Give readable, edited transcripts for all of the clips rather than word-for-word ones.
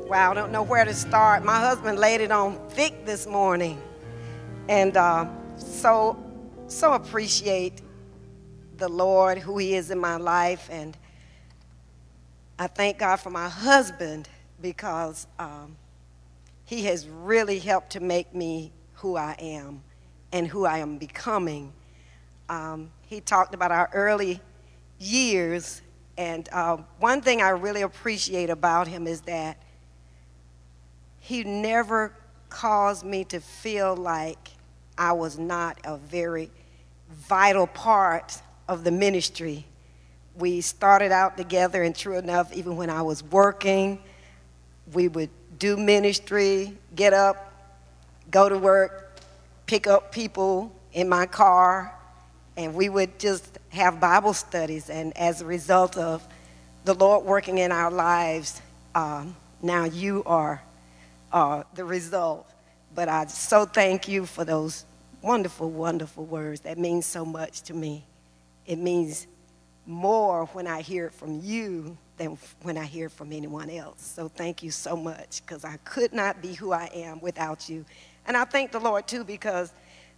Wow, I don't know where to start. My husband laid it on thick this morning. And so appreciate the Lord, who he is in my life. And I thank God for my husband because he has really helped to make me who I am and who I am becoming. He talked about our early years. And one thing I really appreciate about him is that he never caused me to feel like I was not a very vital part of the ministry. We started out together, and true enough, even when I was working, we would do ministry, get up, go to work, pick up people in my car, and we would just have Bible studies. And as a result of the Lord working in our lives, now you are the result. But I so thank you for those wonderful, wonderful words. That means so much to me. It means more when I hear it from you than when I hear it from anyone else. So thank you so much, because I could not be who I am without you. And I thank the Lord, too, because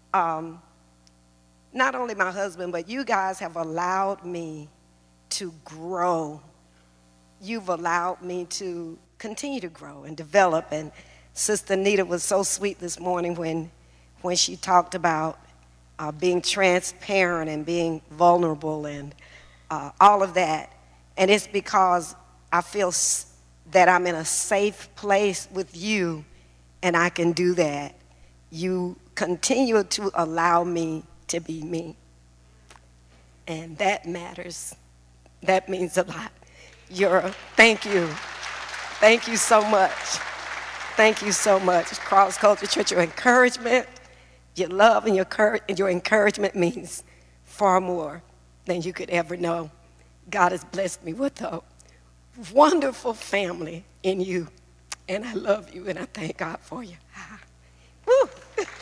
not only my husband, but you guys have allowed me to grow. You've allowed me to continue to grow and develop. And Sister Nita was so sweet this morning when she talked about being transparent and being vulnerable and all of that. And it's because I feel that I'm in a safe place with you, and I can do that. You continue to allow me to be me. And that matters. That means a lot. Thank you. Thank you so much. Thank you so much. Cross Culture Church, your encouragement, your love, and your encouragement means far more than you could ever know. God has blessed me with a wonderful family in you, and I love you, and I thank God for you. Woo!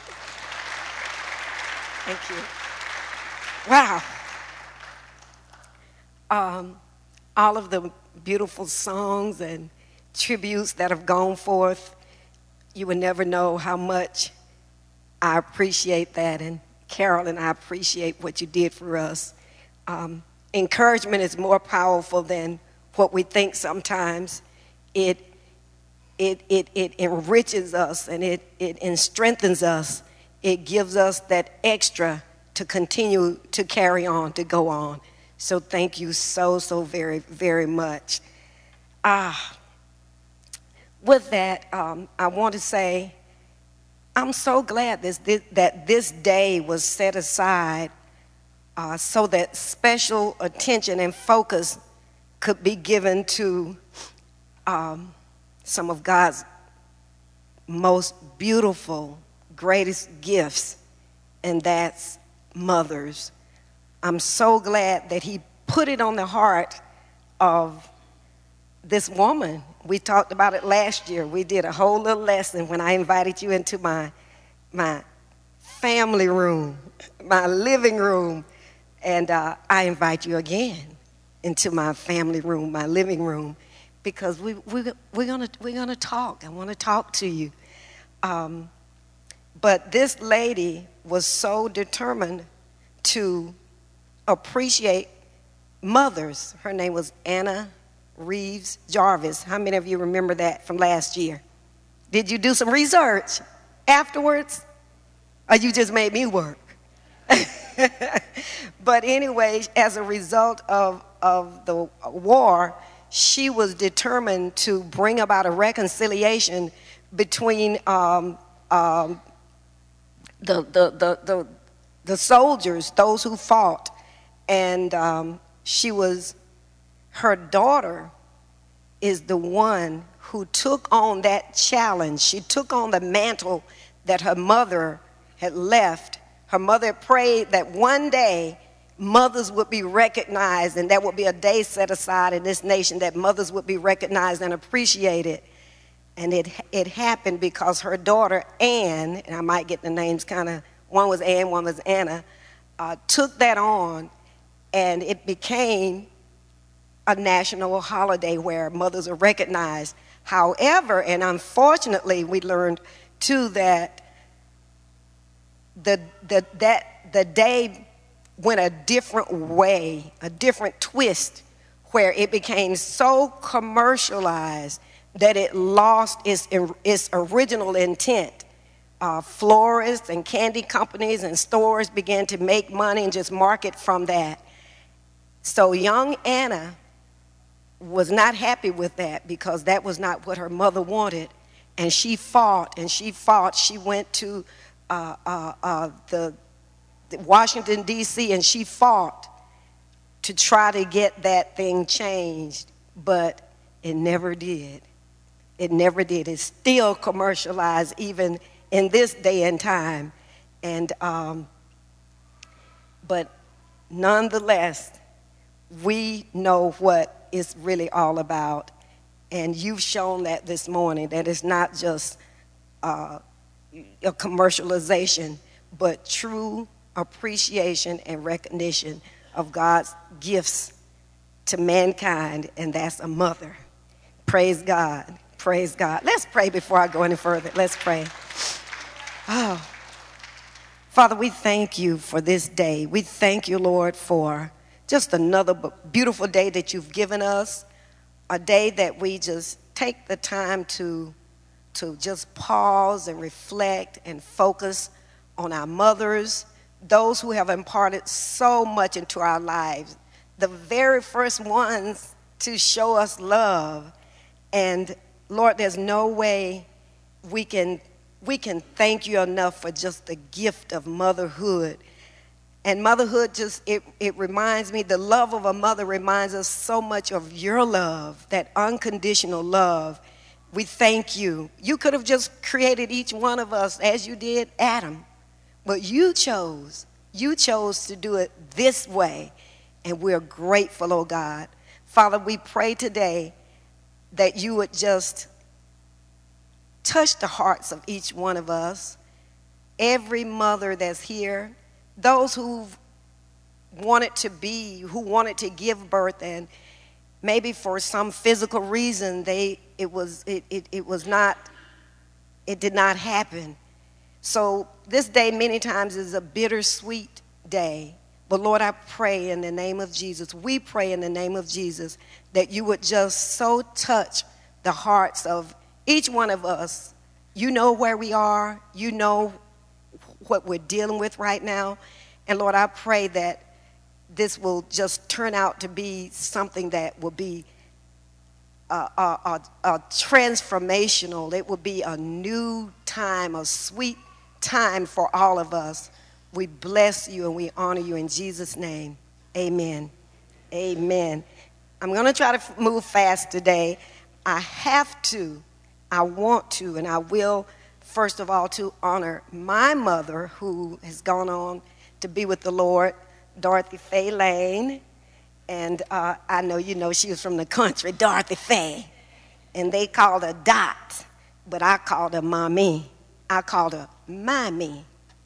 Thank you. Wow. All of the beautiful songs and tributes that have gone forth, you would never know how much I appreciate that. And Carol and I appreciate what you did for us. Encouragement is more powerful than what we think sometimes. It enriches us, and it strengthens us. It gives us that extra to continue to carry on, to go on. So thank you so very, very much. With that, I want to say I'm so glad that this day was set aside so that special attention and focus could be given to some of God's most beautiful, greatest gifts, and that's mothers. I'm so glad that he put it on the heart of this woman. We talked about it last year. We did a whole little lesson when I invited you into my family room, my living room, and I invite you again into my family room, my living room, because we're gonna talk. I want to talk to you. But this lady was so determined to appreciate mothers. Her name was Anna Reeves Jarvis. How many of you remember that from last year? Did you do some research afterwards? Or you just made me work? But anyway, as a result of the war, she was determined to bring about a reconciliation between the soldiers, those who fought, and her daughter is the one who took on that challenge. She took on the mantle that her mother had left. Her mother prayed that one day mothers would be recognized, and there would be a day set aside in this nation that mothers would be recognized and appreciated. And it happened because her daughter, Anne, and I might get the names one was Anne, one was Anna, took that on, and it became a national holiday where mothers are recognized. However, and unfortunately, we learned too that the day went a different way, a different twist, where it became so commercialized that it lost its original intent. Florists and candy companies and stores began to make money and just market from that. So young Anna was not happy with that, because that was not what her mother wanted. And she fought and she fought. She went to the Washington, D.C., and she fought to try to get that thing changed. But it never did. It never did. It's still commercialized even in this day and time. And but nonetheless, we know what it's really all about. And you've shown that this morning, that it's not just a commercialization, but true appreciation and recognition of God's gifts to mankind, and that's a mother. Praise God. Praise God. Let's pray before I go any further. Let's pray. Oh, Father, we thank you for this day. We thank you, Lord, for just another beautiful day that you've given us, a day that we just take the time to just pause and reflect and focus on our mothers, those who have imparted so much into our lives, the very first ones to show us love. And Lord, there's no way we can thank you enough for just the gift of motherhood. And motherhood just, it reminds me, the love of a mother reminds us so much of your love, that unconditional love. We thank you. You could have just created each one of us as you did Adam, but you chose to do it this way, and we're grateful, oh God. Father, we pray today that you would just touch the hearts of each one of us, every mother that's here, those who wanted to give birth, and maybe for some physical reason it did not happen. So this day many times is a bittersweet day. But Lord, I pray in the name of Jesus, we pray in the name of Jesus, that you would just so touch the hearts of each one of us. You know where we are. You know what we're dealing with right now. And Lord, I pray that this will just turn out to be something that will be transformational. It will be a new time, a sweet time for all of us. We bless you and we honor you in Jesus' name. Amen. Amen. I'm going to try to move fast today. I want to, and I will, first of all, to honor my mother, who has gone on to be with the Lord, Dorothy Faye Lane. And I know you know she was from the country, Dorothy Faye. And they called her Dot, but I called her Mommy. I called her Mommy.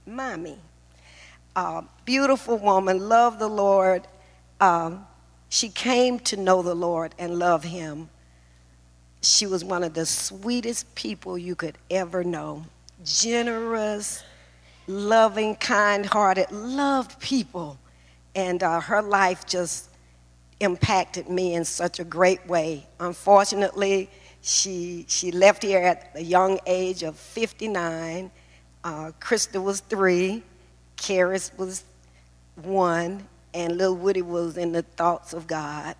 Beautiful woman, loved the Lord. She came to know the Lord and love him. She was one of the sweetest people you could ever know. Generous, loving, kind-hearted, loved people. And her life just impacted me in such a great way. Unfortunately, she left here at the young age of 59. Krista was 3, Karis was 1, and little Woody was in the thoughts of God.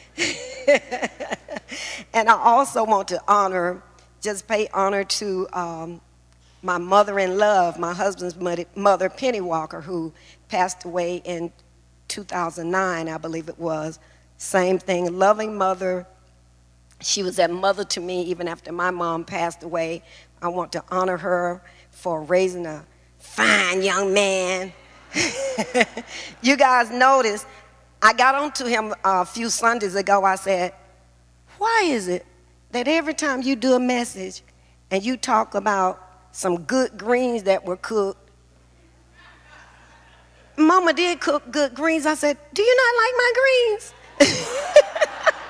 And I also want to pay honor to my mother-in-law, my husband's mother, Penny Walker, who passed away in 2009, I believe it was. Same thing, loving mother. She was that mother to me even after my mom passed away. I want to honor her for raising a fine young man. You guys notice, I got on to him a few Sundays ago. I said, why is it that every time you do a message and you talk about some good greens that were cooked, Mama did cook good greens. I said, do you not like my greens?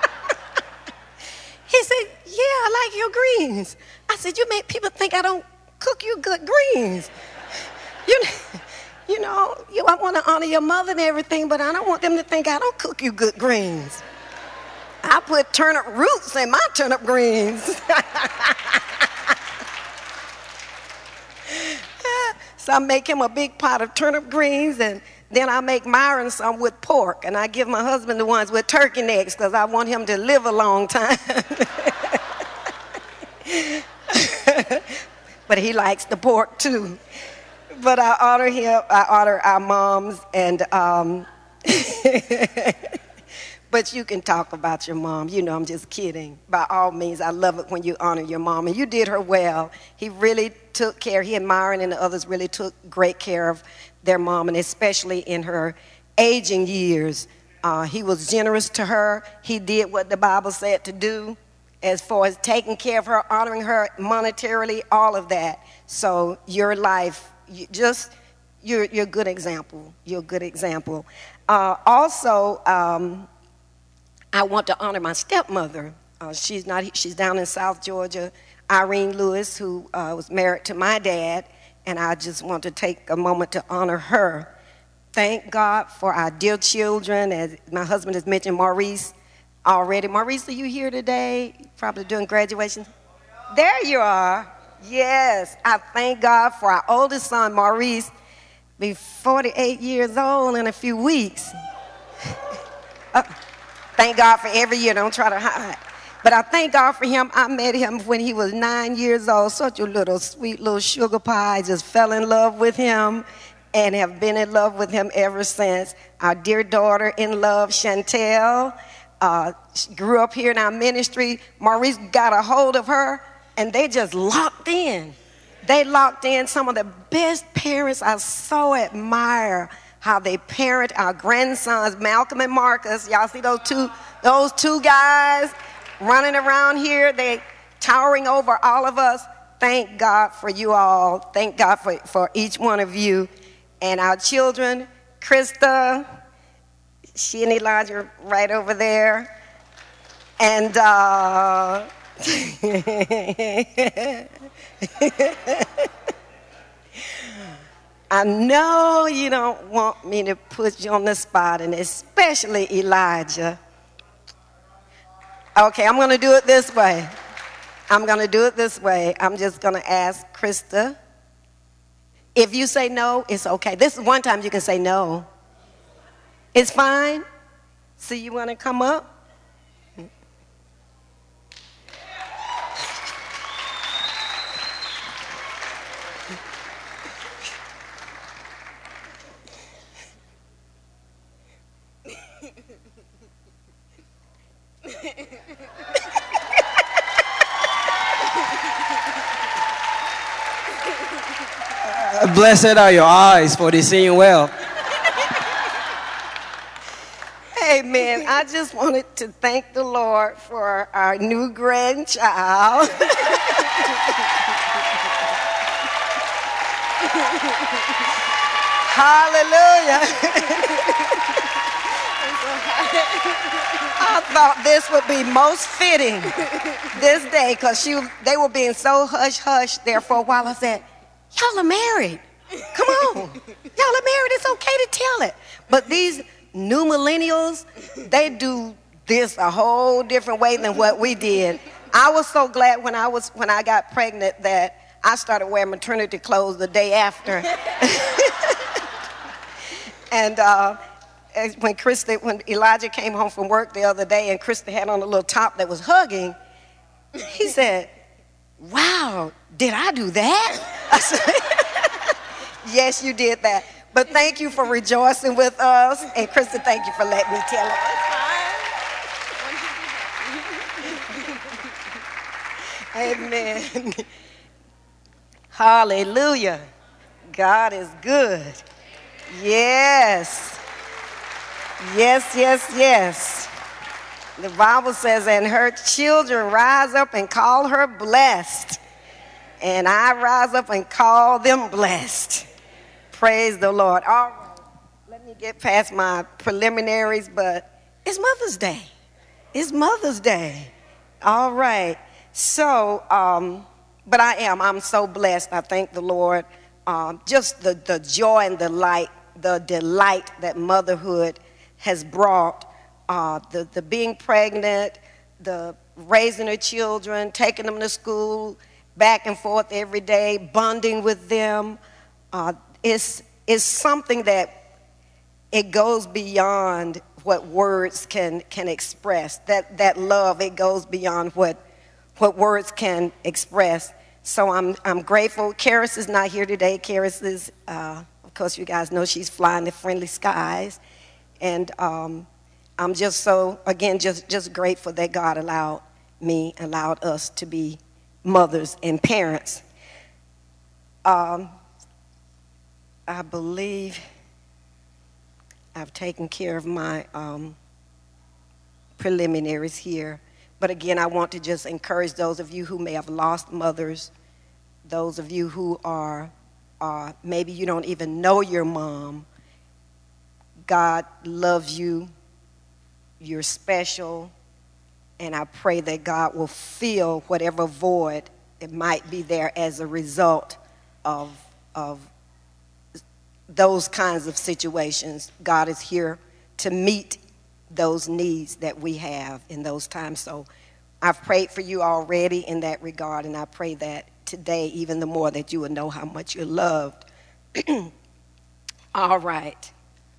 like your greens. I said, you make people think I don't cook you good greens. I want to honor your mother and everything, but I don't want them to think I don't cook you good greens. I put turnip roots in my turnip greens. So I make him a big pot of turnip greens, and then I make Myron some with pork, and I give my husband the ones with turkey necks because I want him to live a long time. But he likes the pork too. But I honor him, I honor our moms, and but you can talk about your mom. You know, I'm just kidding. By all means, I love it when you honor your mom, and you did her well. He really took care, he and Myron and the others really took great care of their mom, and especially in her aging years. He was generous to her. He did what the Bible said to do as far as taking care of her, honoring her monetarily, all of that. So your life, you're a good example. You're a good example. Also, I want to honor my stepmother. She's down in South Georgia, Irene Lewis, who was married to my dad, and I just want to take a moment to honor her. Thank God for our dear children. As my husband has mentioned, Maurice already. Maurice, are you here today? Probably doing graduation. There you are. Yes, I thank God for our oldest son, Maurice, be 48 years old in a few weeks. Thank God for every year. Don't try to hide. But I thank God for him. I met him when he was 9 years old. Such a little sweet little sugar pie. Just fell in love with him and have been in love with him ever since. Our dear daughter in love, Chantel, grew up here in our ministry. Maurice got a hold of her, and they just locked in. They locked in. Some of the best parents. I so admire how they parent our grandsons, Malcolm and Marcus. Y'all see those two guys running around here? They towering over all of us. Thank God for you all. Thank God for each one of you. And our children, Krista, she and Elijah are right over there. And I know you don't want me to put you on the spot, and especially Elijah. Okay, I'm going to do it this way. I'm going to do it this way. I'm just going to ask Krista. If you say no, it's okay. This is one time you can say no. It's fine. So you want to come up? Blessed are your eyes, for they see well. Amen. I just wanted to thank the Lord for our new grandchild. Hallelujah. I thought this would be most fitting this day, because they were being so hush-hush there for a while. I said, y'all are married. Come on. Y'all are married. It's okay to tell it. But these new millennials, they do this a whole different way than what we did. I was so glad when I got pregnant that I started wearing maternity clothes the day after. And when Elijah came home from work the other day and Krista had on a little top that was hugging, he said, wow, did I do that? I said, yes, you did that. But thank you for rejoicing with us. And Krista, thank you for letting me tell it. Amen. Hallelujah. God is good. Yes. Yes, yes, yes. The Bible says, and her children rise up and call her blessed. And I rise up and call them blessed. Praise the Lord. All right, let me get past my preliminaries, but it's Mother's Day. It's Mother's Day. All right. So, but I'm so blessed. I thank the Lord. Just the joy and the delight that motherhood has brought. The being pregnant, the raising her children, taking them to school, back and forth every day, bonding with them. Is something that it goes beyond what words can express. That love, it goes beyond what words can express. So I'm grateful. Karis is not here today. Karis is, of course, you guys know she's flying the friendly skies, and I'm just so, again, just grateful that God allowed us to be mothers and parents. I believe I've taken care of my preliminaries here. But again, I want to just encourage those of you who may have lost mothers, those of you who are, maybe you don't even know your mom. God loves you. You're special. And I pray that God will fill whatever void it might be there as a result of those kinds of situations. God is here to meet those needs that we have in those times. So I've prayed for you already in that regard, and I pray that today, even the more, that you will know how much you're loved. All right.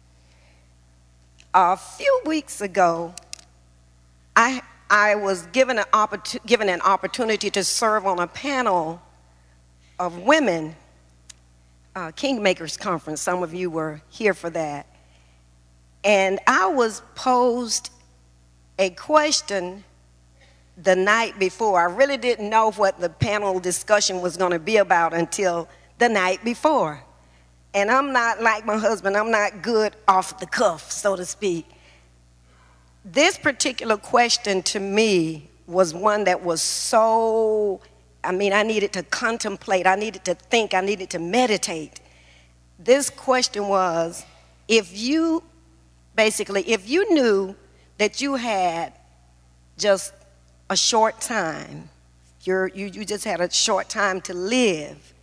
A few weeks ago, I was given an opportunity to serve on a panel of women, Kingmakers Conference. Some of you were here for that. And I was posed a question the night before. I really didn't know what the panel discussion was going to be about until the night before. And I'm not like my husband. I'm not good off the cuff, so to speak. This particular question to me was one that was so, I needed to contemplate. I needed to think. I needed to meditate. This question was, if you knew that you had just a short time, you just had a short time to live,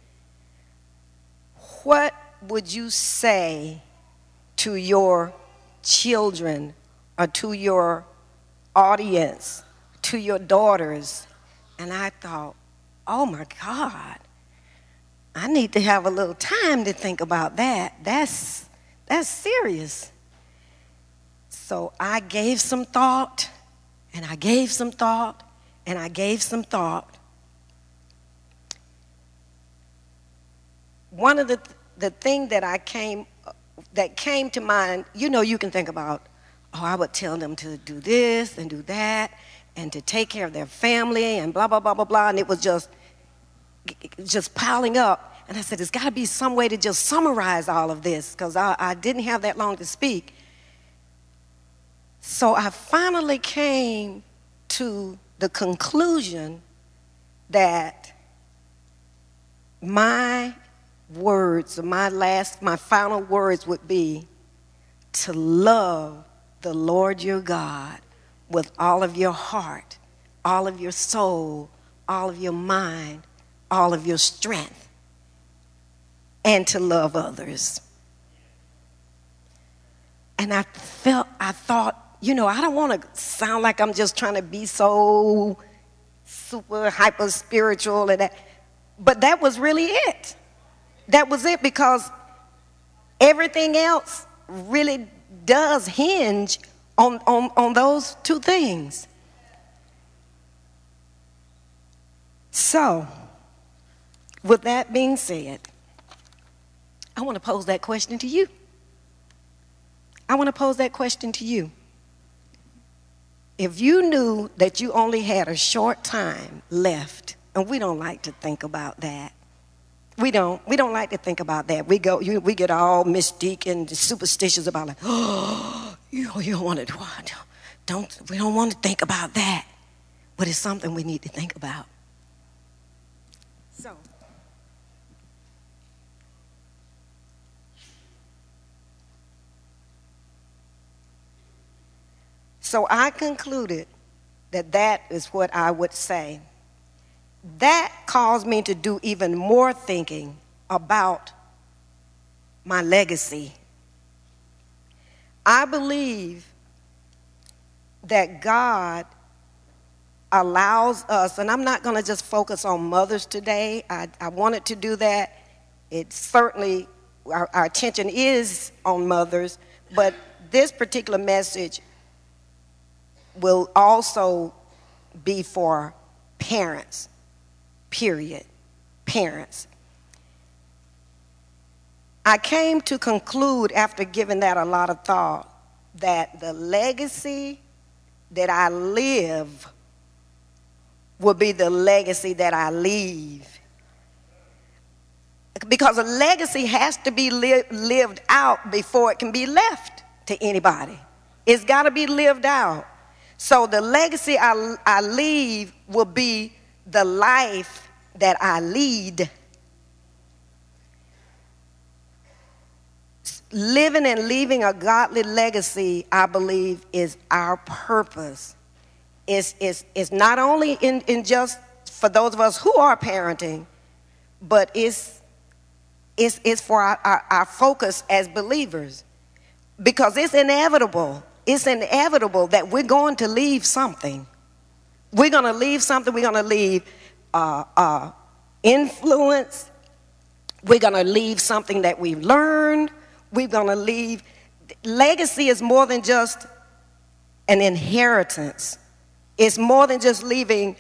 what would you say to your children or to your audience, to your daughters? And I thought, oh my God, I need to have a little time to think about that. That's serious. So I gave some thought, and I gave some thought, and I gave some thought. One of the thing that came to mind, you can think about, I would tell them to do this and do that, and to take care of their family, and blah, blah, blah, blah, blah, and it was just piling up. And I said, there's got to be some way to just summarize all of this, because I didn't have that long to speak. So I finally came to the conclusion that my words, my final words would be to love the Lord your God with all of your heart, all of your soul, all of your mind, all of your strength, and to love others. And I thought, I don't want to sound like I'm just trying to be so super hyper spiritual and that, but that was really it. That was it, because everything else really does hinge on those two things. So, with that being said, I want to pose that question to you. If you knew that you only had a short time left, and we don't like to think about that. We don't like to think about that. We get all mystique and superstitious about like, you don't want to, we don't want to think about that. But it's something we need to think about. So I concluded that is what I would say. that caused me to do even more thinking about my legacy. I believe that God allows us, and I'm not going to just focus on mothers today. I wanted to do that. It certainly, our attention is on mothers, but this particular message will also be for parents, period, parents. I came to conclude after giving that a lot of thought that the legacy that I live will be the legacy that I leave. Because a legacy has to be lived out before it can be left to anybody. It's got to be lived out. So the legacy I leave will be the life that I lead. Living and leaving a godly legacy, I believe, is our purpose. It's not only in just for those of us who are parenting, but it's for our focus as believers. Because it's inevitable. It's inevitable that we're going to leave something. We're going to leave something. We're going to leave influence. We're going to leave something that we've learned. We're going to leave. Legacy is more than just an inheritance. It's more than just leaving.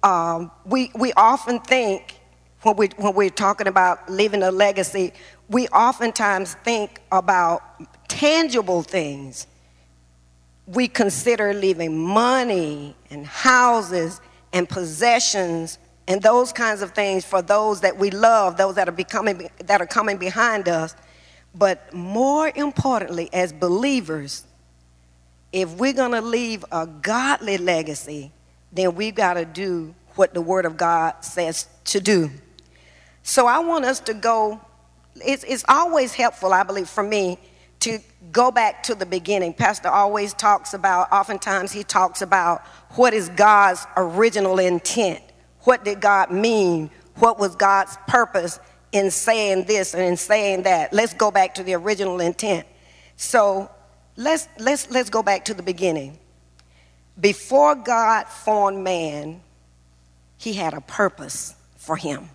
We often think when we're talking about leaving a legacy, we oftentimes think about tangible things. We consider leaving money and houses and possessions and those kinds of things for those that we love, those that are coming behind us. But more importantly, as believers, if we're going to leave a godly legacy, then we've got to do what the Word of God says to do. So I want us to go, it's always helpful, I believe, for me to go back to the beginning. Pastor oftentimes he talks about what is God's original intent. What did God mean? What was God's purpose in saying this and in saying that? Let's go back to the original intent. So let's go back to the beginning. Before God formed man, he had a purpose for him.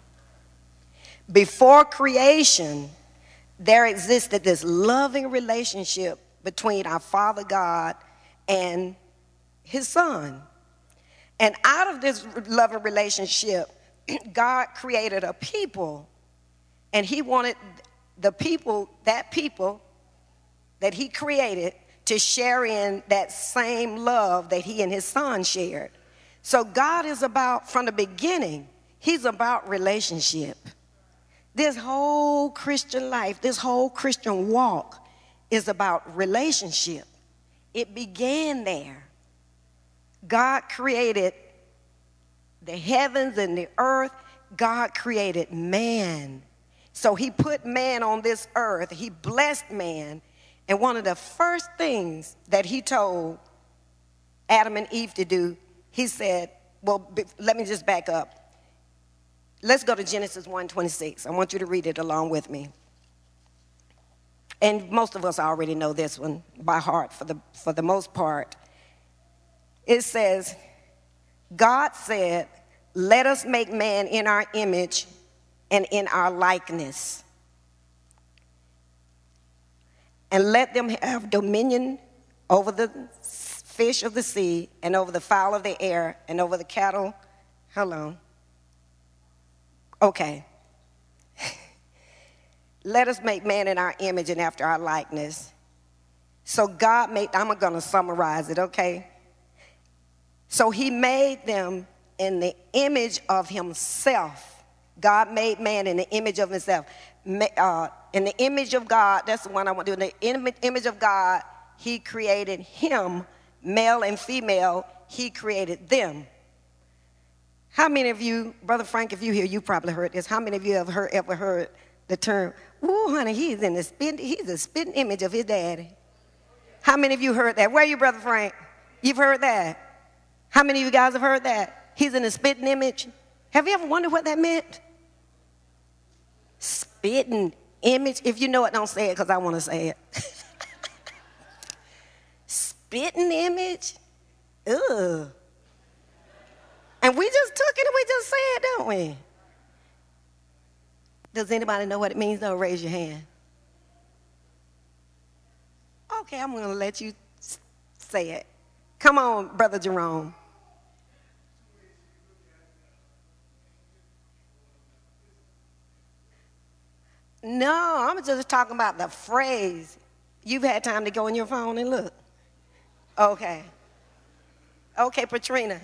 Before creation, there existed this loving relationship between our Father God and his Son. And out of this loving relationship, God created a people, and he wanted that people that he created to share in that same love that he and his Son shared. So God is about, from the beginning, he's about relationship. This whole Christian life, this whole Christian walk is about relationship. It began there. God created the heavens and the earth. God created man. So he put man on this earth. He blessed man. And one of the first things that he told Adam and Eve to do, he said, well, let me just back up. Let's go to Genesis 1:26. I want you to read it along with me. And most of us already know this one by heart for the most part. It says, God said, let us make man in our image and in our likeness, and let them have dominion over the fish of the sea and over the fowl of the air and over the cattle. Hello. Okay. Let us make man in our image and after our likeness. So God made, I'm going to summarize it, okay? So he made them in the image of himself. God made man in the image of himself. In the image of God, that's the one I want to do. In the image of God, he created him, male and female, he created them. How many of you, Brother Frank, if you're here, you probably heard this. How many of you have ever heard the term, ooh, honey, he's a spitting image of his daddy? How many of you heard that? Where are you, Brother Frank? You've heard that? How many of you guys have heard that? He's in a spitting image? Have you ever wondered what that meant? Spitting image. If you know it, don't say it because I want to say it. Spitting image? Ugh. And we just took it and we just said it, don't we? Does anybody know what it means, though? Raise your hand. Okay, I'm going to let you say it. Come on, Brother Jerome. No, I'm just talking about the phrase. You've had time to go on your phone and look. Okay. Okay, Patrina.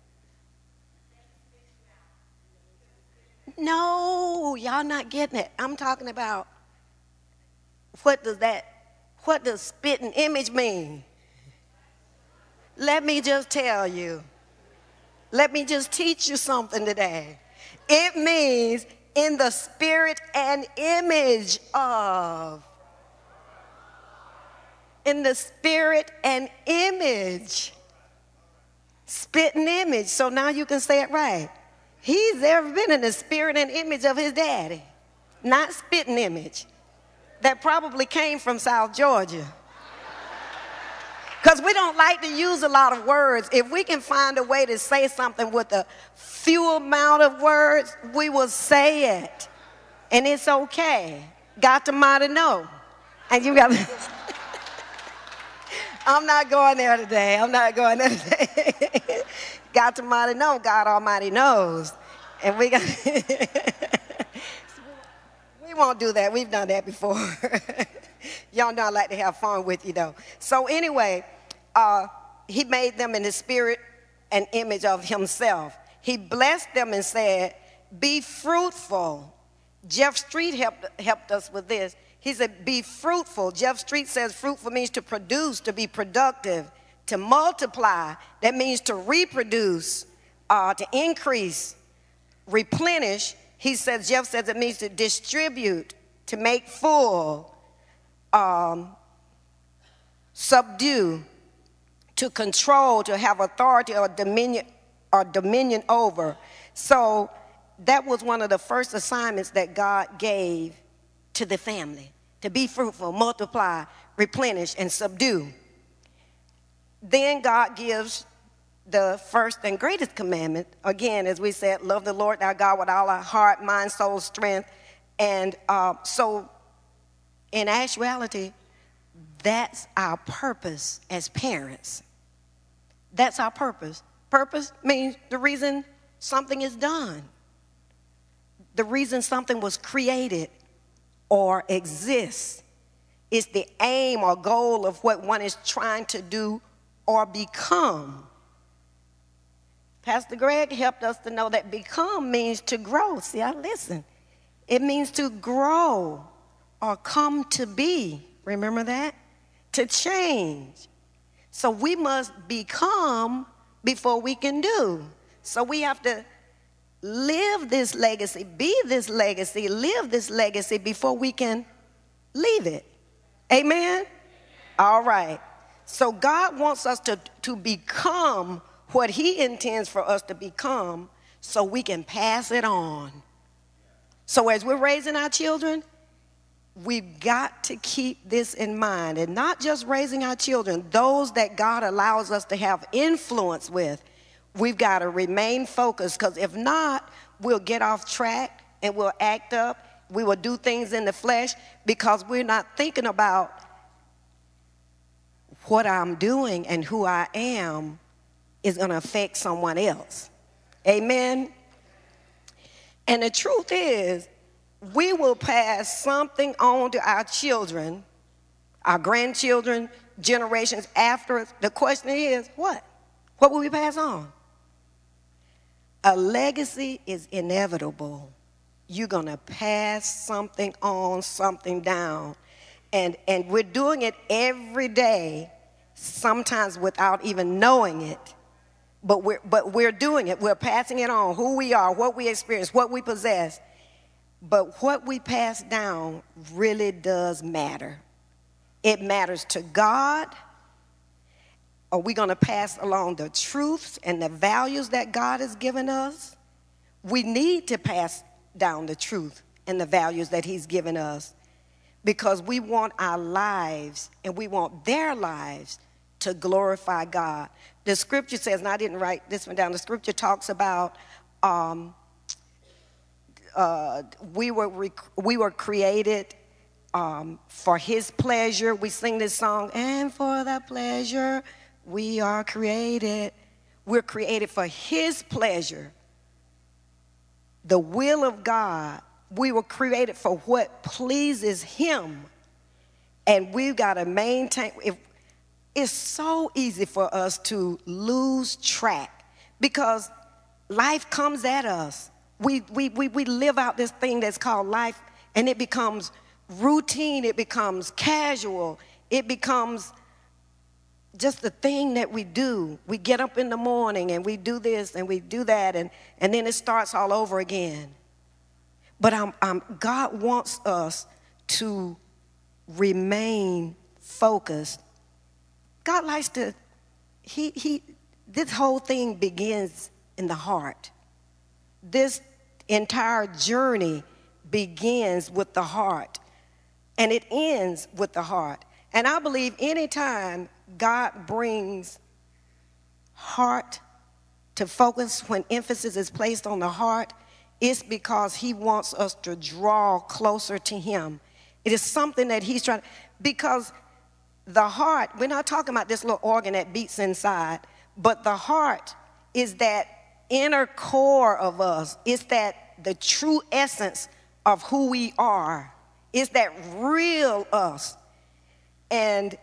No, y'all not getting it. I'm talking about what does spitting image mean? Let me just tell you. Let me just teach you something today. It means in the spirit and image of. In the spirit and image. Spitting image. So now you can say it right. He's ever been in the spirit and image of his daddy. Not spitting image. That probably came from South Georgia. Because we don't like to use a lot of words. If we can find a way to say something with a few amount of words, we will say it. And it's okay. Got to mighty know. And you got to... I'm not going there today. I'm not going there today. Got to mighty know. God Almighty knows. And we got... We won't do that. We've done that before. Y'all know I like to have fun with you, though. So anyway... he made them in the spirit and image of himself. He blessed them and said, be fruitful. Jeff Street helped us with this. He said, be fruitful. Jeff Street says fruitful means to produce, to be productive, to multiply. That means to reproduce, to increase, replenish. Jeff says it means to distribute, to make full, subdue, to control, to have authority or dominion over. So that was one of the first assignments that God gave to the family, to be fruitful, multiply, replenish, and subdue. Then God gives the first and greatest commandment, again, as we said, love the Lord thy God with all our heart, mind, soul, strength. And so in actuality, that's our purpose as parents. That's our purpose. Purpose means the reason something is done. The reason something was created or exists is the aim or goal of what one is trying to do or become. Pastor Greg helped us to know that become means to grow. See, I listen. It means to grow or come to be. Remember that? To change. So we must become before we can do. So we have to live this legacy, be this legacy, live this legacy before we can leave it. Amen? All right. So God wants us to become what he intends for us to become so we can pass it on. So as we're raising our children, we've got to keep this in mind, and not just raising our children, those that God allows us to have influence with. We've got to remain focused, because if not, we'll get off track and we'll act up. We will do things in the flesh because we're not thinking about what I'm doing and who I am is going to affect someone else. Amen? And the truth is, we will pass something on to our children, our grandchildren, generations after us. The question is, what? What will we pass on? A legacy is inevitable. You're going to pass something on, something down. And we're doing it every day, sometimes without even knowing it. But we're doing it. We're passing it on, who we are, what we experience, what we possess. But what we pass down really does matter. It matters to God. Are we going to pass along the truths and the values that God has given us? we need to pass down the truth and the values that he's given us, because we want our lives and we want their lives to glorify God. The scripture says, and I didn't write this one down, the scripture talks about we were created for his pleasure. We sing this song, and for that pleasure we are created. We're created for his pleasure, the will of God. We were created for what pleases him. And we've got to maintain. It's so easy for us to lose track because life comes at us. We live out this thing that's called life, and it becomes routine. It becomes casual. It becomes just the thing that we do. We get up in the morning and we do this and we do that, and then it starts all over again. But God wants us to remain focused. God likes to, this whole thing begins in the heart. This entire journey begins with the heart, and it ends with the heart. And I believe anytime God brings heart to focus, when emphasis is placed on the heart, it's because he wants us to draw closer to him. It is something that he's trying, because the heart, we're not talking about this little organ that beats inside, but the heart is that inner core of us. It's that the true essence of who we are. It's that real us. And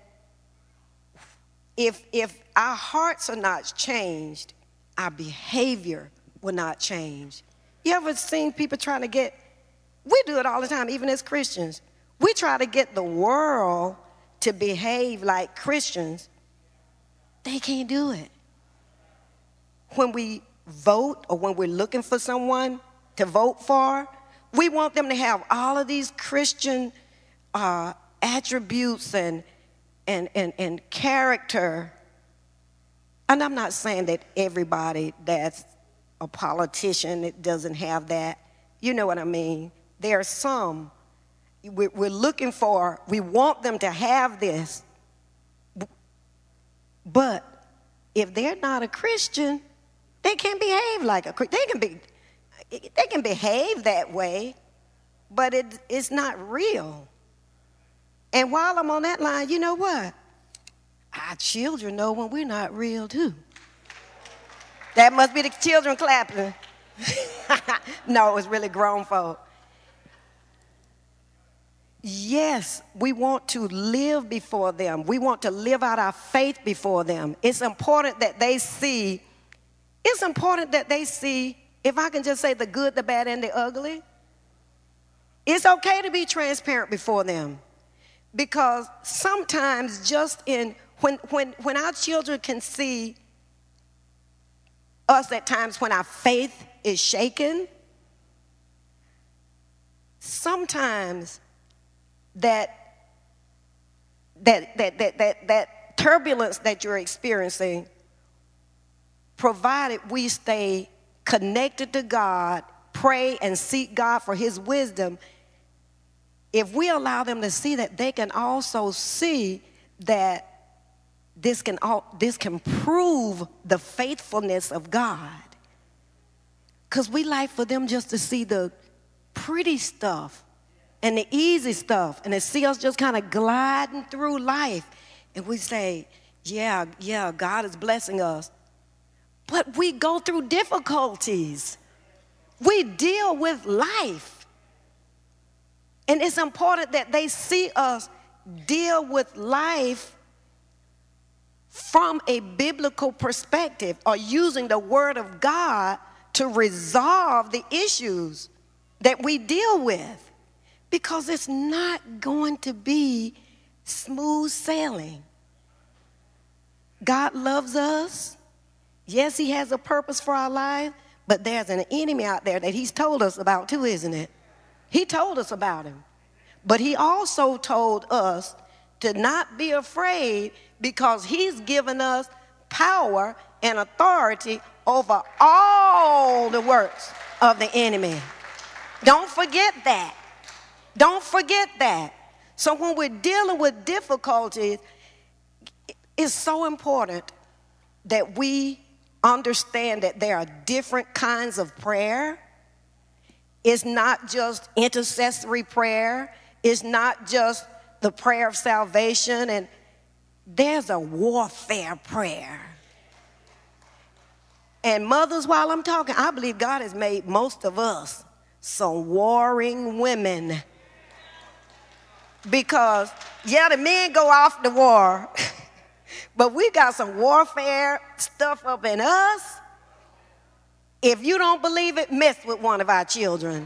if our hearts are not changed, our behavior will not change. You ever seen people trying to get, we do it all the time, even as Christians. We try to get the world to behave like Christians. They can't do it. When we vote or when we're looking for someone to vote for, we want them to have all of these Christian attributes and character. And I'm not saying that everybody that's a politician that doesn't have that. You know what I mean? There are some we're looking for, we want them to have this. But if they're not a Christian, they can't behave like a Christian. They can behave that way, but it's not real. And while I'm on that line, you know what? Our children know when we're not real too. That must be the children clapping. No, it's really grown folk. Yes, we want to live before them. We want to live out our faith before them. It's important that they see, if I can just say, the good, the bad, and the ugly. It's okay to be transparent before them. Because sometimes just when our children can see us at times when our faith is shaken, sometimes that turbulence that you're experiencing, provided we stay connected to God, pray and seek God for his wisdom, if we allow them to see that, they can also see that this can prove the faithfulness of God. Because we like for them just to see the pretty stuff and the easy stuff, and to see us just kind of gliding through life. And we say, yeah, God is blessing us. But we go through difficulties. We deal with life. And it's important that they see us deal with life from a biblical perspective, or using the word of God to resolve the issues that we deal with. Because it's not going to be smooth sailing. God loves us. Yes, he has a purpose for our life, but there's an enemy out there that he's told us about too, isn't it? He told us about him. But he also told us to not be afraid, because he's given us power and authority over all the works of the enemy. Don't forget that. Don't forget that. So when we're dealing with difficulties, it's so important that we understand that there are different kinds of prayer. It's not just intercessory prayer. It's not just the prayer of salvation. And there's a warfare prayer. And mothers, while I'm talking, I believe God has made most of us some warring women. Because, yeah, the men go off to war, but we got some warfare stuff up in us. If you don't believe it, mess with one of our children.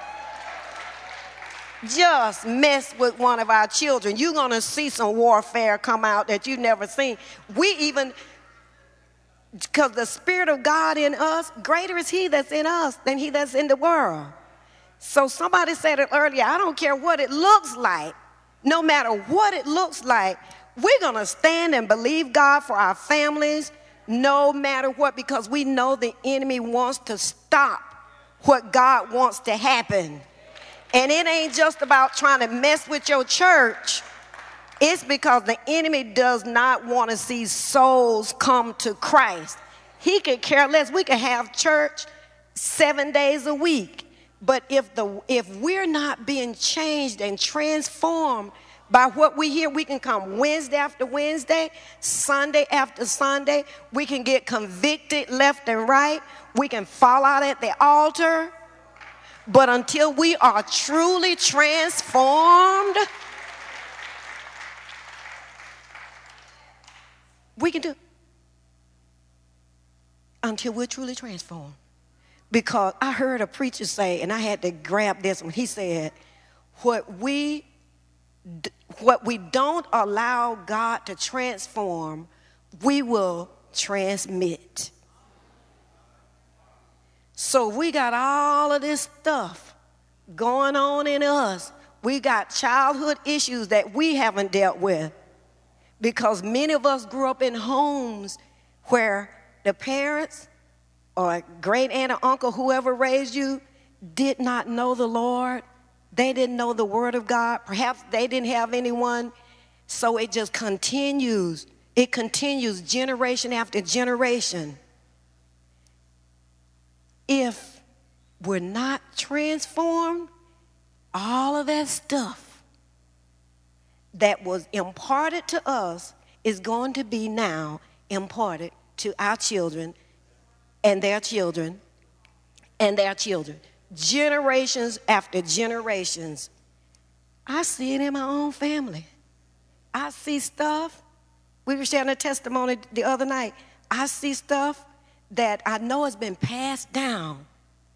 Just mess with one of our children. You're going to see some warfare come out that you've never seen. Because the Spirit of God in us, greater is He that's in us than he that's in the world. So somebody said it earlier, I don't care what it looks like. No matter what it looks like, we're going to stand and believe God for our families, no matter what, because we know the enemy wants to stop what God wants to happen. And it ain't just about trying to mess with your church. It's because the enemy does not want to see souls come to Christ. He could care less. We could have church 7 days a week. But if we're not being changed and transformed by what we hear, we can come Wednesday after Wednesday, Sunday after Sunday. We can get convicted left and right. We can fall out at the altar. But until we are truly transformed, we can do it. Until we're truly transformed. Because I heard a preacher say, and I had to grab this one, he said, what we don't allow God to transform, we will transmit. So we got all of this stuff going on in us. We got childhood issues that we haven't dealt with. Because many of us grew up in homes where the parents or great aunt or uncle, whoever raised you, did not know the Lord. They didn't know the Word of God. Perhaps they didn't have anyone. So it just continues. It continues generation after generation. If we're not transformed, all of that stuff that was imparted to us is going to be now imparted to our children and their children and their children. Generations after generations. I see it in my own family. I see stuff. We were sharing a testimony the other night. I see stuff that I know has been passed down.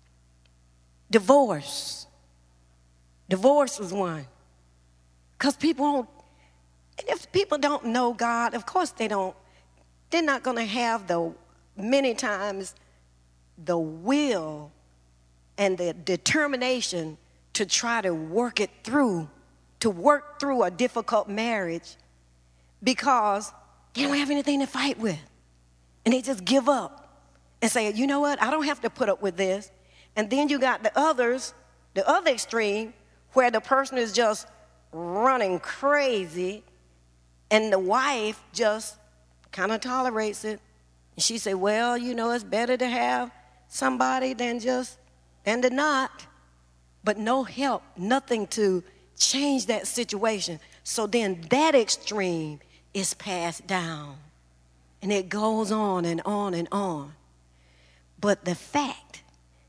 Divorce. Divorce was one. Because people don't, and if people don't know God, of course they're not going to have many times the will and the determination to try to work through a difficult marriage, because they don't have anything to fight with. And they just give up and say, you know what, I don't have to put up with this. And then you got the other extreme, where the person is just running crazy and the wife just kind of tolerates it. And she said, well, you know, it's better to have somebody than to not. But no help, nothing to change that situation. So then that extreme is passed down. And it goes on and on and on. But the fact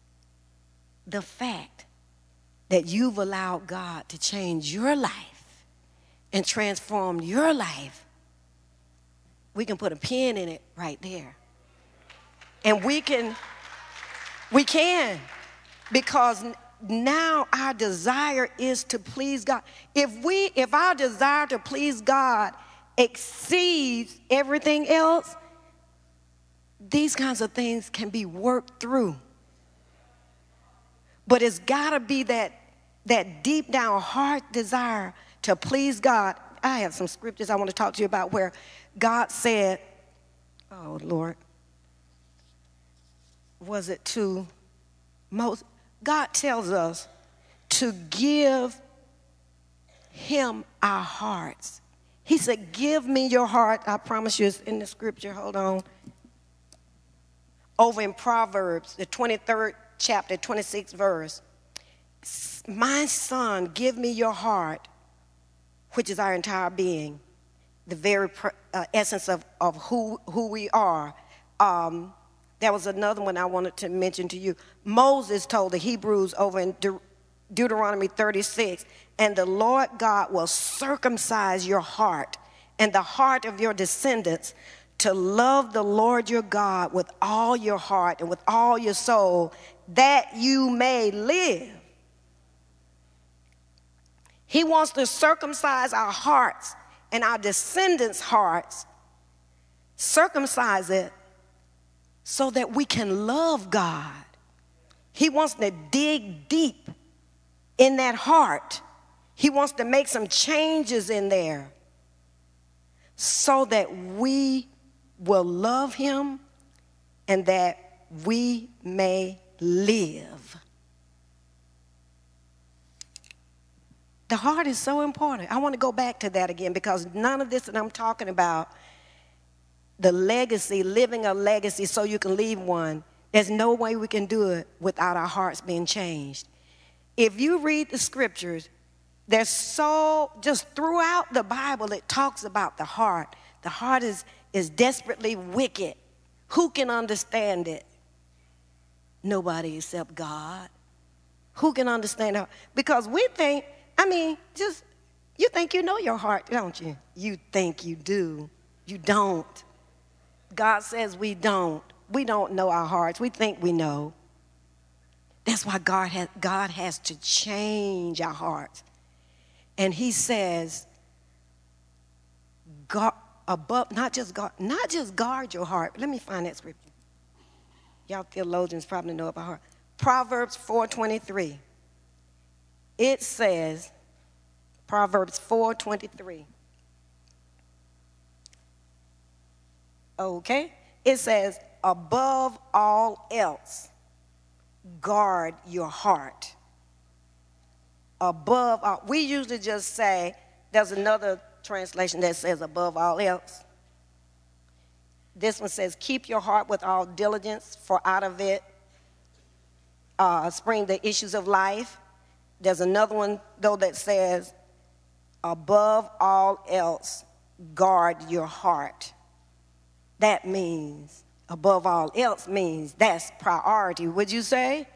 that you've allowed God to change your life and transform your life, we can put a pin in it right there. And we can, because now our desire is to please God. If our desire to please God exceeds everything else, these kinds of things can be worked through. But it's got to be that deep down heart desire to please God. I have some scriptures I want to talk to you about where God said, oh Lord, was it to God tells us to give him our hearts. He said, give me your heart. I promise you it's in the scripture. Hold on. Over in Proverbs, the 23rd chapter, 26th verse. My son, give me your heart, which is our entire being, the very essence of who we are. There was another one I wanted to mention to you. Moses told the Hebrews over in Deuteronomy 36, and the Lord God will circumcise your heart and the heart of your descendants to love the Lord your God with all your heart and with all your soul, that you may live. He wants to circumcise our hearts and our descendants' hearts, circumcise it so that we can love God. He wants to dig deep in that heart. He wants to make some changes in there so that we will love him and that we may live. The heart is so important. I want to go back to that again because none of this that I'm talking about, the legacy, living a legacy so you can leave one, there's no way we can do it without our hearts being changed. If you read the scriptures, there's so, just throughout the Bible, it talks about the heart. The heart is desperately wicked. Who can understand it? Nobody except God. Who can understand it? Because we think, you think you know your heart, don't you? You think you do. You don't. God says we don't. We don't know our hearts. We think we know. That's why God has to change our hearts. And he says, God, not just guard your heart. Let me find that scripture. Y'all theologians probably know about heart. Proverbs 4:23. It says, Proverbs 4:23. Okay? It says, above all else, guard your heart. Above all. We usually just say, there's another translation that says above all else. This one says, keep your heart with all diligence, for out of it spring the issues of life. There's another one, though, that says, above all else, guard your heart. That means, above all else means that's priority, would you say?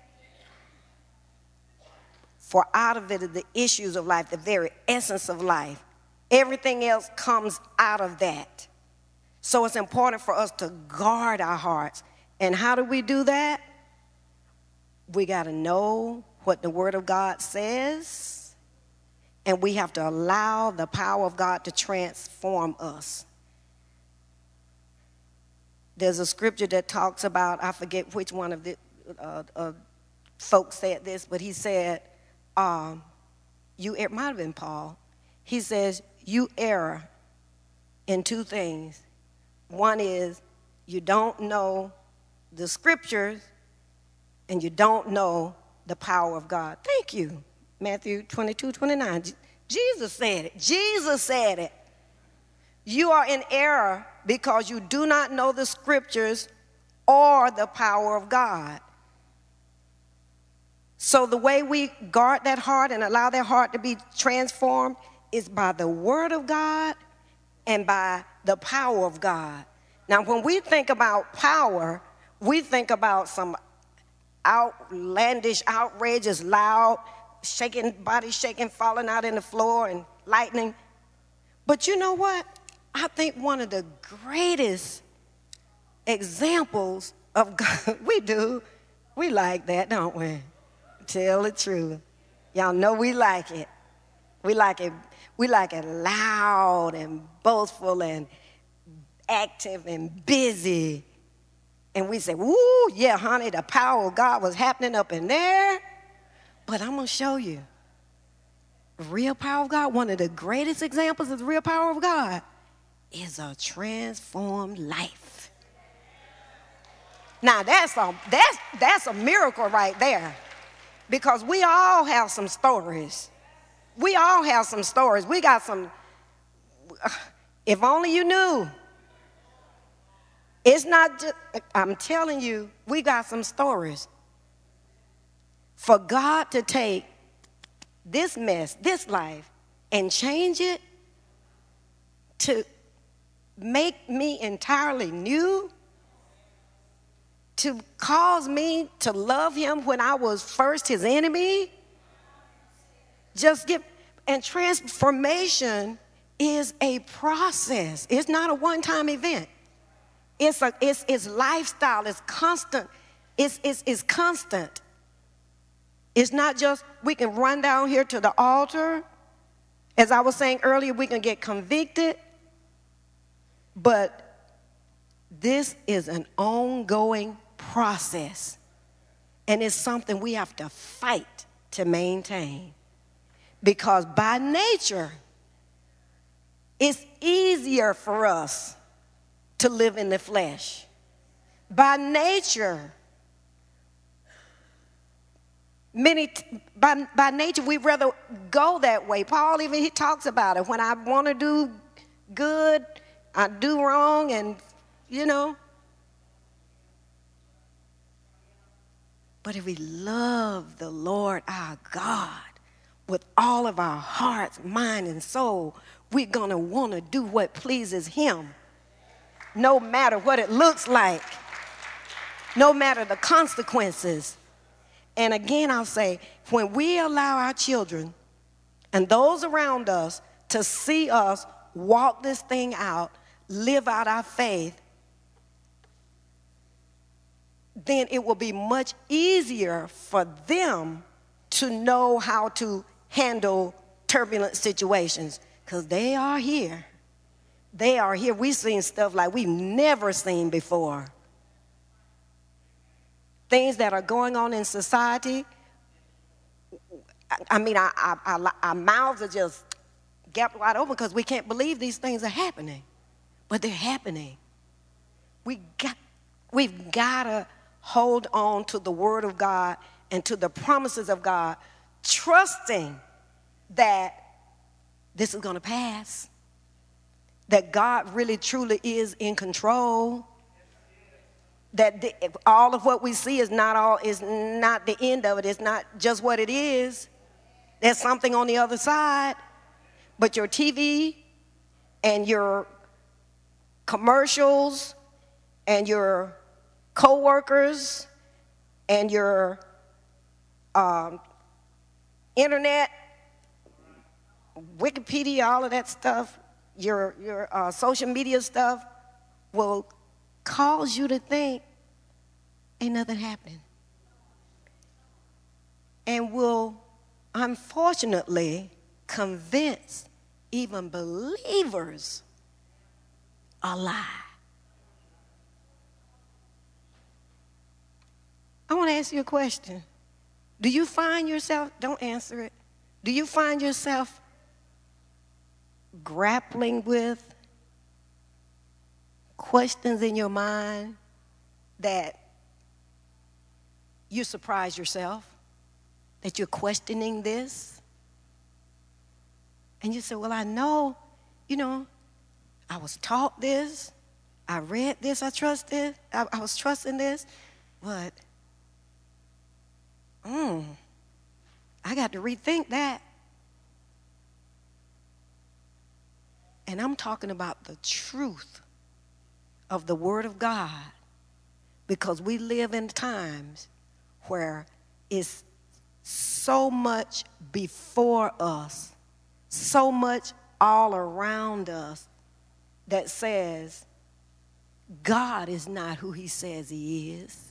For out of it are the issues of life, the very essence of life. Everything else comes out of that. So it's important for us to guard our hearts. And how do we do that? We got to know what the Word of God says, and we have to allow the power of God to transform us. There's a scripture that talks about, I forget which one of the folks said this, but he said, it might have been Paul. He says, you err in two things. One is you don't know the scriptures and you don't know the power of God. Thank you. Matthew 22:29. Jesus said it. Jesus said it. You are in error because you do not know the scriptures or the power of God. So the way we guard that heart and allow that heart to be transformed is by the Word of God and by the power of God. Now, when we think about power, we think about some outlandish, outrageous, loud, shaking, body shaking, falling out in the floor and lightning. But you know what? I think one of the greatest examples of God, we like that, don't we? Tell the truth. Y'all know we like it. We like it loud and boastful and active and busy. And we say, woo, yeah, honey, the power of God was happening up in there. But I'm going to show you. The real power of God, one of the greatest examples of the real power of God is a transformed life. Now that's a miracle right there, because we all have some stories. We all have some stories. We got some. If only you knew. It's not just, I'm telling you, we got some stories. For God to take this mess, this life, and change it to make me entirely new, to cause me to love him when I was first his enemy, and transformation is a process. It's not a one-time event. It's lifestyle. It's constant. It's constant. It's not just we can run down here to the altar. As I was saying earlier, we can get convicted. But this is an ongoing process. And it's something we have to fight to maintain. Because by nature, it's easier for us to live in the flesh. By nature, by nature, we'd rather go that way. Paul he talks about it. When I want to do good, I do wrong, and But if we love the Lord our God with all of our hearts, mind, and soul, we're going to want to do what pleases him, no matter what it looks like, no matter the consequences. And again, I'll say, when we allow our children and those around us to see us walk this thing out, live out our faith, then it will be much easier for them to know how to handle turbulent situations, because they are here. They are here. We've seen stuff like we've never seen before. Things that are going on in society. I mean, our mouths are just gapped wide open because we can't believe these things are happening. But they're happening. We've got to hold on to the Word of God and to the promises of God, trusting that this is going to pass, that God really truly is in control, that all of what we see is not the end of it. It's not just what it is. There's something on the other side. But your TV and your commercials and your co-workers and your internet, Wikipedia, all of that stuff, your social media stuff will cause you to think ain't nothing happening, and will unfortunately convince even believers a lie. I want to ask you a question. Do you find yourself, don't answer it, do you find yourself grappling with questions in your mind that you surprise yourself, that you're questioning this? And you say, well, I know, I was taught this, I read this, I trust this, I was trusting this, but I got to rethink that. And I'm talking about the truth of the Word of God, because we live in times where it's so much before us, so much all around us that says God is not who he says he is.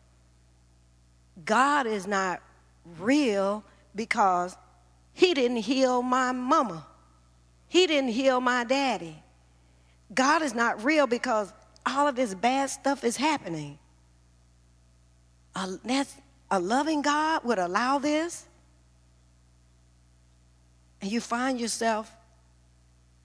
God is not real because he didn't heal my mama. He didn't heal my daddy. God is not real because all of this bad stuff is happening. A loving God would allow this? And you find yourself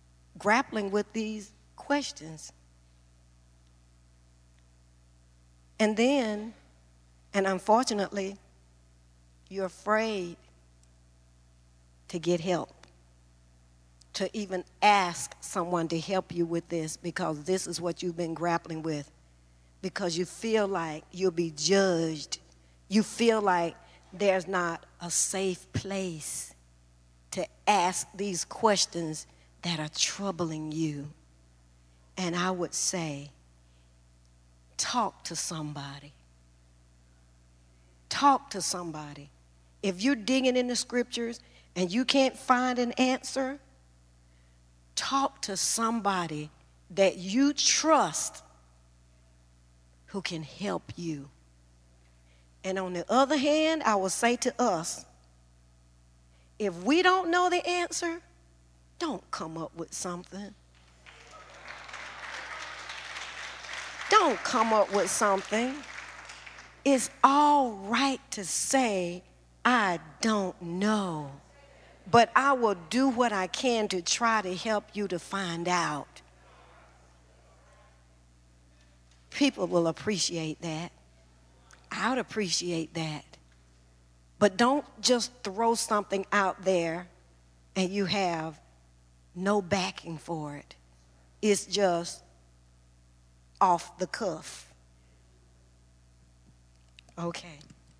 grappling with these questions. And then, and unfortunately, you're afraid to get help, to even ask someone to help you with this, because this is what you've been grappling with, because you feel like you'll be judged. You feel like there's not a safe place to ask these questions that are troubling you. And I would say, talk to somebody. Talk to somebody. If you're digging in the scriptures and you can't find an answer, talk to somebody that you trust who can help you. And on the other hand, I will say to us, if we don't know the answer, don't come up with something. Don't come up with something. It's all right to say, I don't know, but I will do what I can to try to help you to find out. People will appreciate that. I would appreciate that. But don't just throw something out there and you have no backing for it. It's just off the cuff. Okay.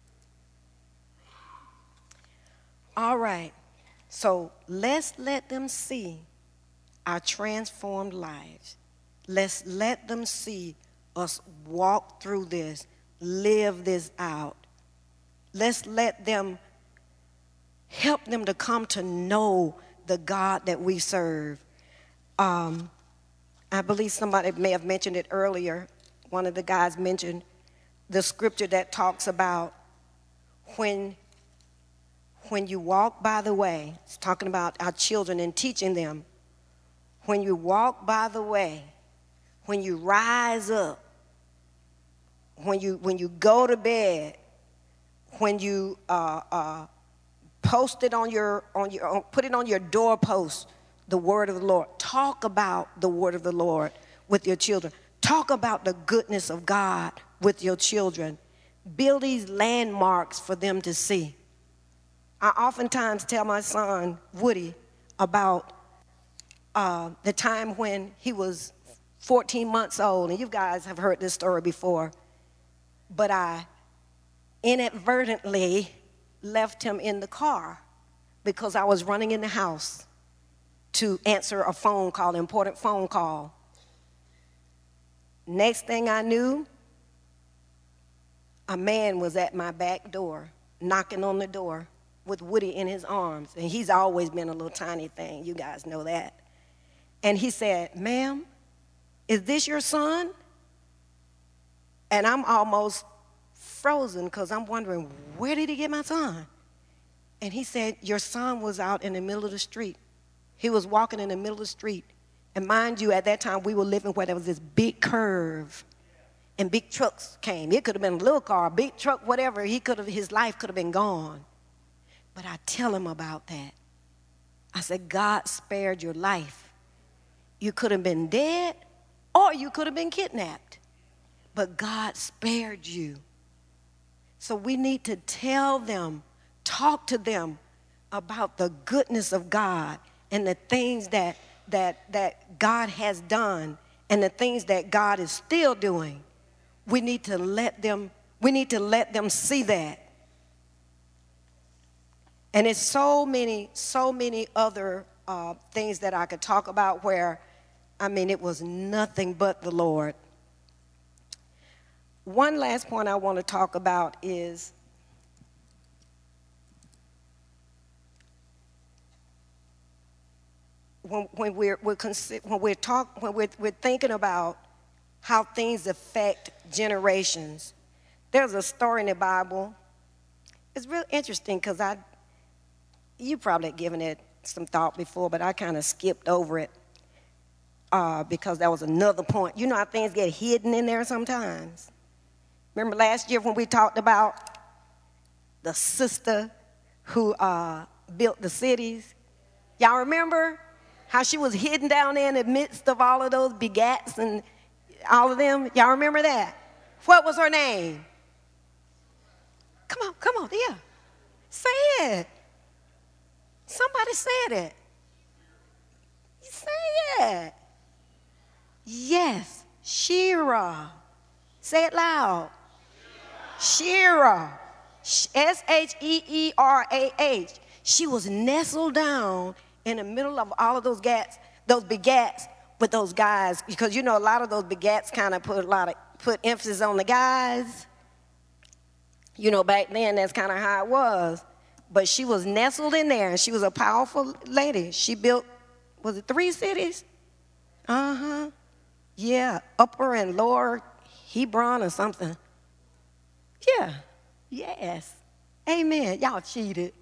All right. So let's let them see our transformed lives. Let's let them see us walk through this, live this out. Let's let them, help them to come to know the God that we serve. I believe somebody may have mentioned it earlier. One of the guys mentioned the scripture that talks about when you walk by the way. It's talking about our children and teaching them. When you walk by the way, when you rise up, when you go to bed, when you post it put it on your doorpost, the word of the Lord. Talk about the word of the Lord with your children. Talk about the goodness of God with your children. Build these landmarks for them to see. I oftentimes tell my son, Woody, about the time when he was 14 months old, and you guys have heard this story before, but I inadvertently left him in the car because I was running in the house to answer a phone call, an important phone call. Next thing I knew, a man was at my back door, knocking on the door with Woody in his arms. And he's always been a little tiny thing. You guys know that. And he said, "Ma'am, is this your son?" And I'm almost frozen because I'm wondering, where did he get my son? And he said, "Your son was out in the middle of the street. He was walking in the middle of the street." And mind you, at that time, we were living where there was this big curve, and big trucks came. It could have been a little car, a big truck, whatever. His life could have been gone. But I tell him about that. I said, God spared your life. You could have been dead, or you could have been kidnapped. But God spared you. So we need to tell them, talk to them about the goodness of God and the things that God has done and the things that God is still doing. We need to let them see that. And it's so many other things that I could talk about where, it was nothing but the Lord. One last point I want to talk about is when we're thinking about how things affect generations. There's a story in the Bible. It's real interesting because you probably had given it some thought before, but I kind of skipped over it because that was another point. You know how things get hidden in there sometimes? Remember last year when we talked about the sister who built the cities? Y'all remember how she was hidden down there in the midst of all of those begats and all of them? Y'all remember that? What was her name? Come on, yeah. Say it. Somebody said it. Say it. Yes, Shira. Say it loud. Shira. Sheerah. She was nestled down in the middle of all of those begats with those guys, because you know a lot of those begats kind of put emphasis on the guys. You know, back then that's kind of how it was. But she was nestled in there, and she was a powerful lady. She built, was it 3 cities? Yeah, Upper and Lower Hebron or something. Yeah, yes. Amen. Y'all cheated.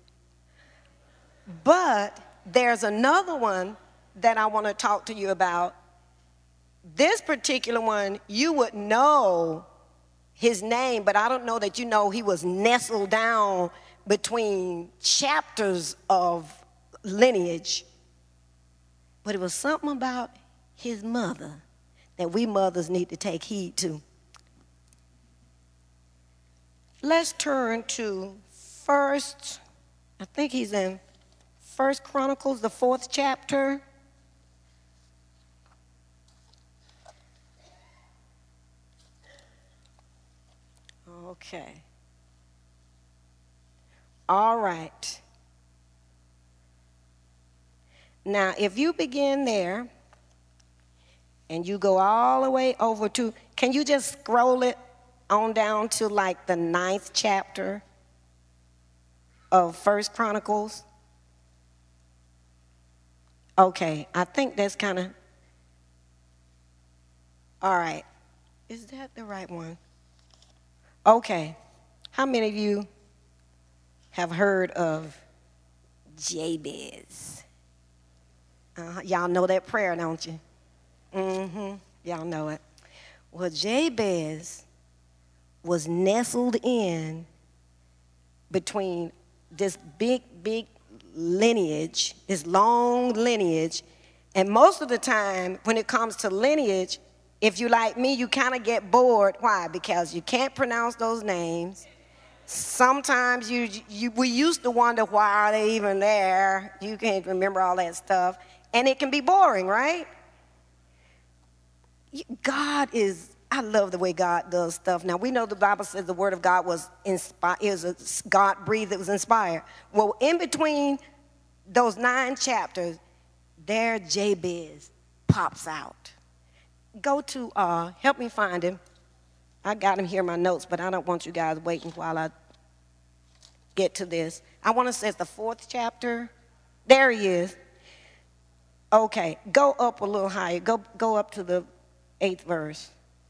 But there's another one that I want to talk to you about. This particular one, you would know his name, but I don't know that you know he was nestled down between chapters of lineage. But it was something about his mother that we mothers need to take heed to. Let's turn to I think he's in 1 Chronicles, the 4th chapter. Okay. All right. Now, if you begin there and you go all the way over to, can you just scroll it on down to like the 9th chapter of 1 Chronicles? Okay, I think that's kind of, all right. Is that the right one? Okay. How many of you have heard of Jabez? Y'all know that prayer, don't you? Y'all know it. Well, Jabez was nestled in between this big lineage, this long lineage. And most of the time, when it comes to lineage, if you like me, you kind of get bored. Why? Because you can't pronounce those names. Sometimes we used to wonder why are they even there. You can't remember all that stuff. And it can be boring, right? I love the way God does stuff. Now, we know the Bible says the word of God was inspired. It was God-breathed, it was inspired. Well, in between those 9 chapters, there Jabez pops out. Go to, help me find him. I got him here in my notes, but I don't want you guys waiting while I get to this. I want to say it's the 4th chapter. There he is. Okay, go up a little higher. Go up to the 8th verse.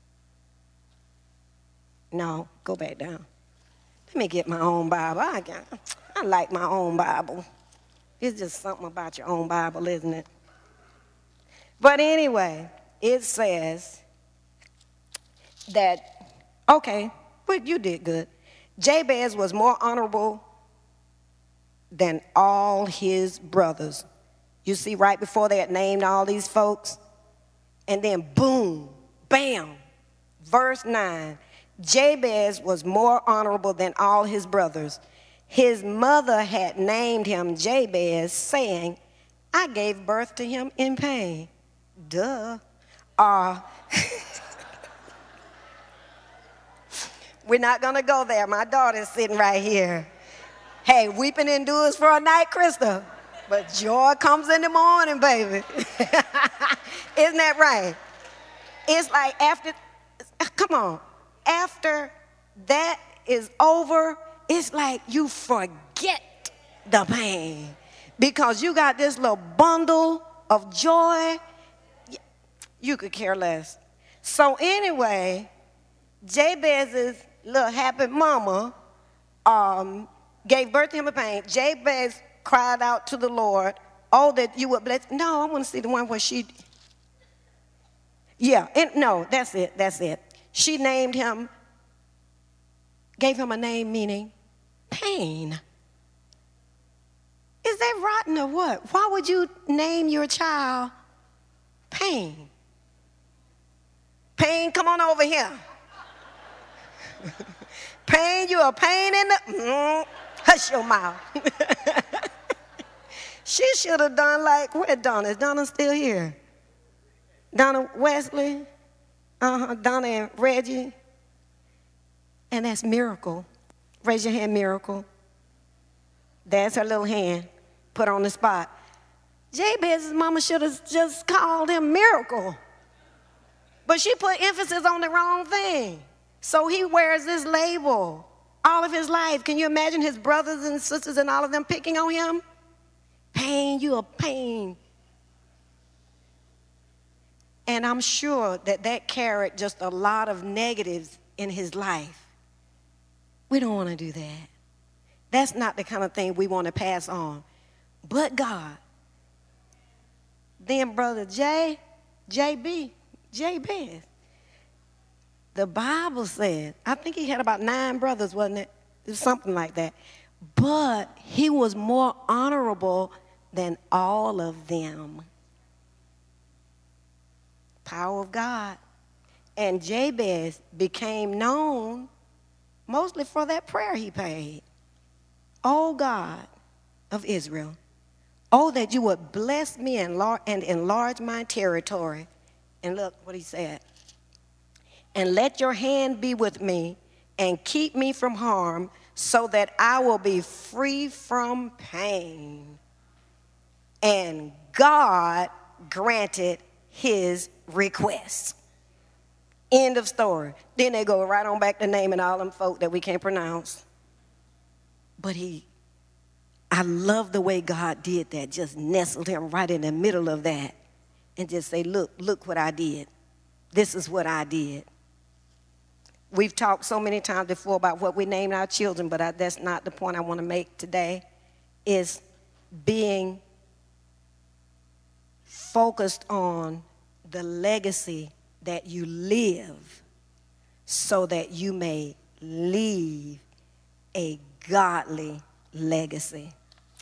No, go back down. Let me get my own Bible. I like my own Bible. It's just something about your own Bible, isn't it? But anyway, it says that, okay, but you did good. Jabez was more honorable than all his brothers. You see, right before they had named all these folks, and then boom, bam, verse 9. Jabez was more honorable than all his brothers. His mother had named him Jabez, saying, I gave birth to him in pain. Duh. We're not going to go there. My daughter's sitting right here. Hey, weeping endures for a night, Krista, but joy comes in the morning, baby. Isn't that right? It's like after that is over, it's like you forget the pain because you got this little bundle of joy. You could care less. So anyway, Jabez's little happy mama gave birth to him in pain. Jabez cried out to the Lord, oh, that you would bless. No, I want to see the one where she, no, that's it. She named him, gave him a name meaning pain. Is that rotten or what? Why would you name your child Pain? Pain, come on over here. Pain, you a pain in the... hush your mouth. She should have done like, where Donna? Is Donna still here? Donna Wesley? Donna and Reggie. And that's Miracle. Raise your hand, Miracle. That's her little hand put on the spot. Jabez's mama should have just called him Miracle. But she put emphasis on the wrong thing. So he wears this label all of his life. Can you imagine his brothers and sisters and all of them picking on him? Pain, you a pain. And I'm sure that carried just a lot of negatives in his life. We don't want to do that. That's not the kind of thing we want to pass on. But God. Then Brother JB, the Bible said, I think he had about 9 brothers, wasn't it? It was something like that. But he was more honorable than all of them. Power of God. And Jabez became known mostly for that prayer he prayed. Oh God of Israel, oh that you would bless me and enlarge my territory. And look what he said. And let your hand be with me and keep me from harm so that I will be free from pain. And God granted his request. End of story. Then they go right on back to naming all them folk that we can't pronounce. But I love the way God did that, just nestled him right in the middle of that and just say, look what I did. This is what I did. We've talked so many times before about what we named our children, but that's not the point I want to make today, is being focused on the legacy that you live so that you may leave a godly legacy.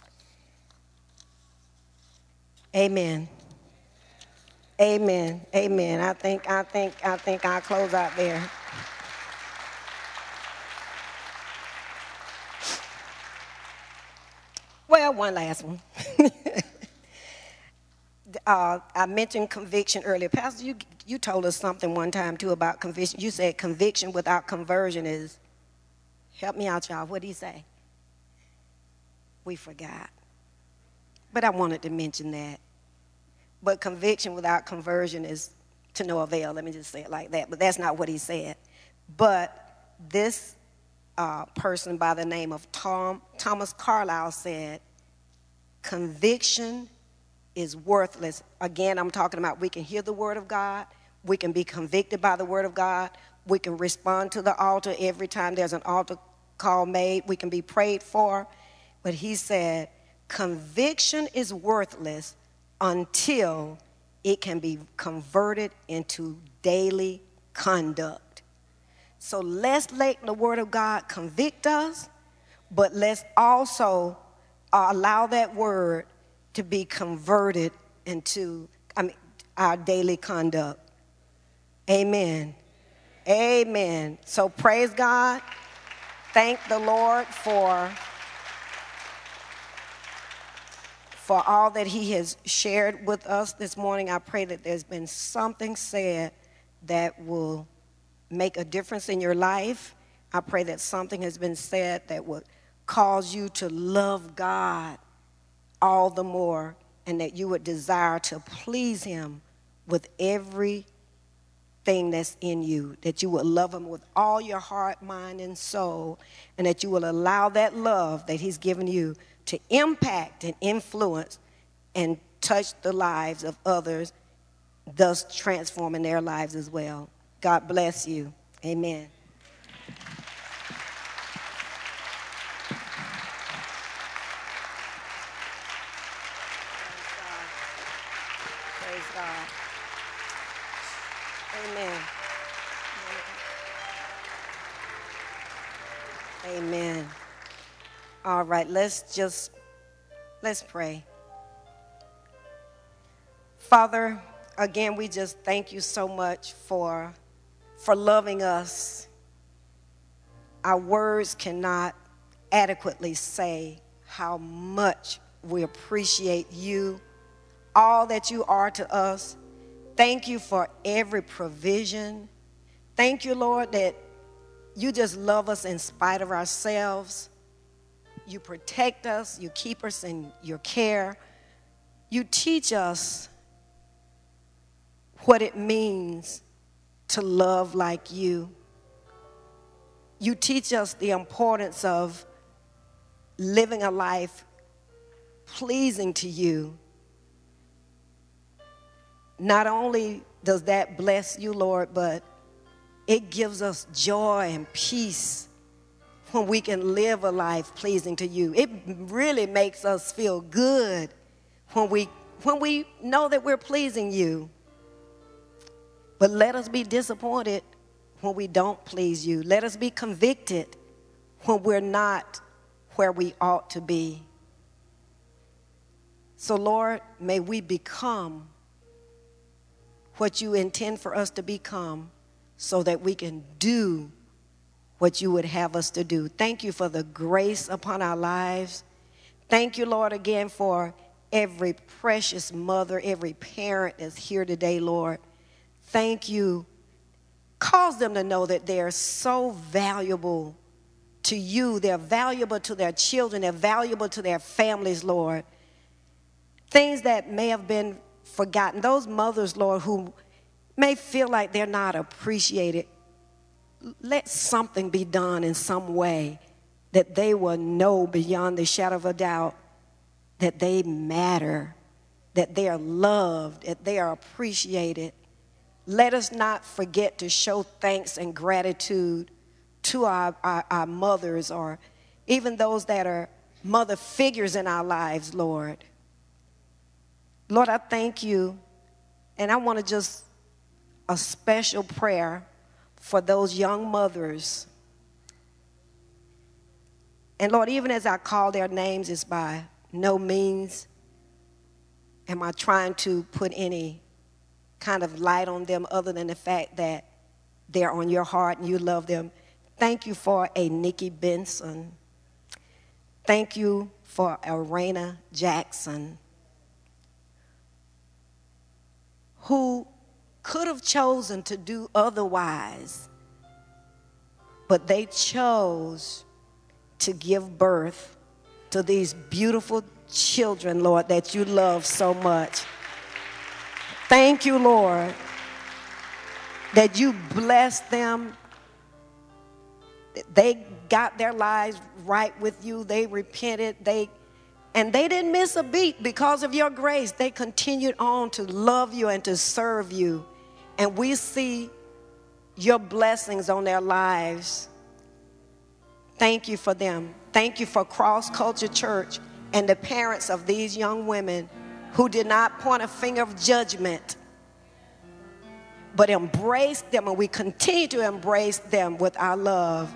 Amen. Amen. Amen. I think I'll close out there. Well, one last one. I mentioned conviction earlier. Pastor, you told us something one time, too, about conviction. You said conviction without conversion is, help me out, y'all. What did you say? We forgot. But I wanted to mention that. But conviction without conversion is to no avail. Let me just say it like that. But that's not what he said. But this person by the name of Thomas Carlyle said, conviction is worthless. Again, I'm talking about we can hear the word of God. We can be convicted by the word of God. We can respond to the altar every time there's an altar call made. We can be prayed for. But he said, conviction is worthless until it can be converted into daily conduct. So let's let the word of God convict us, but let's also allow that word to be converted into our daily conduct. Amen. Amen. So praise God. Thank the Lord for all that he has shared with us this morning. I pray that there's been something said that will make a difference in your life. I pray that something has been said that would cause you to love God all the more, and that you would desire to please him with everything that's in you, that you would love him with all your heart, mind, and soul, and that you will allow that love that he's given you to impact and influence and touch the lives of others, thus transforming their lives as well. God bless you. Amen. Praise God. Amen. Amen. All right, let's pray. Father, again, we just thank you so much for loving us our words cannot adequately say how much we appreciate you, all that you are to us. Thank you for every provision. Thank you, Lord, that you just love us in spite of ourselves. You protect us. You keep us in your care. You teach us what it means to love like you. You teach us the importance of living a life pleasing to you. Not only does that bless you, Lord, but it gives us joy and peace when we can live a life pleasing to you. It really makes us feel good when we know that we're pleasing you. But let us be disappointed when we don't please you. Let us be convicted when we're not where we ought to be. So, Lord, may we become what you intend for us to become so that we can do what you would have us to do. Thank you for the grace upon our lives. Thank you, Lord, again for every precious mother, every parent that's here today, Lord. Thank you. Cause them to know that they're so valuable to you. They're valuable to their children. They're valuable to their families, Lord. Things that may have been forgotten. Those mothers, Lord, who may feel like they're not appreciated, let something be done in some way that they will know beyond the shadow of a doubt that they matter, that they are loved, that they are appreciated. Let us not forget to show thanks and gratitude to our mothers, or even those that are mother figures in our lives, Lord. Lord, I thank you, and I want to just a special prayer for those young mothers. And Lord, even as I call their names, it's by no means am I trying to put any kind of light on them other than the fact that they're on your heart and you love them. Thank you for a Nikki Benson. Thank you for Arena Jackson, who could have chosen to do otherwise, but they chose to give birth to these beautiful children, Lord, that you love so much. Thank you, Lord, that you blessed them. They got their lives right with you. They repented. And they didn't miss a beat because of your grace. They continued on to love you and to serve you. And we see your blessings on their lives. Thank you for them. Thank you for Cross Culture Church and the parents of these young women who did not point a finger of judgment, but embraced them, and we continue to embrace them with our love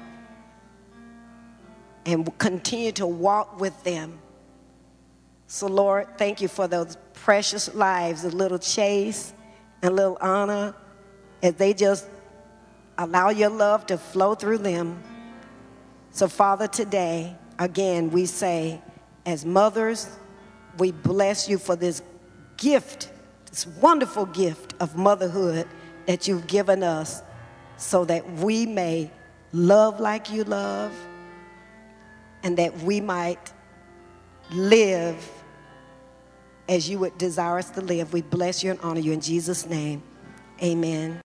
and continue to walk with them. So, Lord, thank you for those precious lives of little Chase and little Anna, as they just allow your love to flow through them. So, Father, today, again, we say, as mothers, we bless you for this gift, this wonderful gift of motherhood that you've given us, so that we may love like you love, and that we might live as you would desire us to live. We bless you and honor you in Jesus' name. Amen.